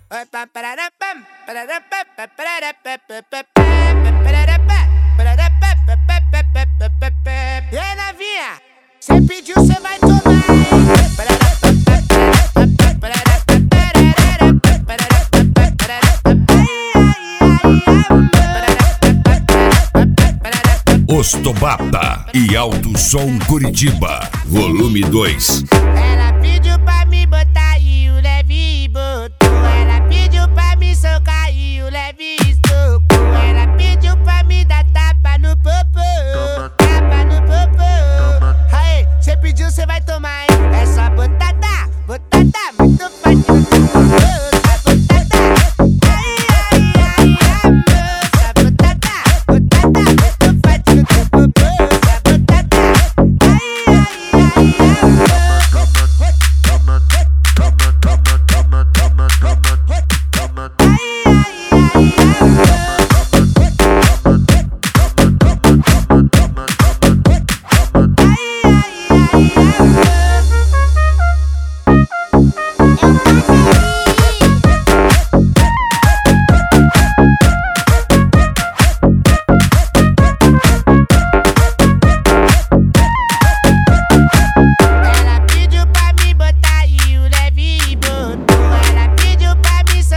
E aí, novinha? Cê pediu, cê vai tomar. Ostobata e Alto Som Curitiba, volume 2. Ela pediu pra me botar e o leve botou. Ela pediu pra me socar e o leve socou. Ela pediu pra me dar tapa no popô. Tapa no popô. Aê, cê pediu, cê vai tomar, hein? Essa botada, botada muito forte no teu popô.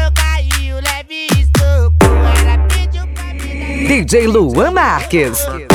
DJ Luan Marques.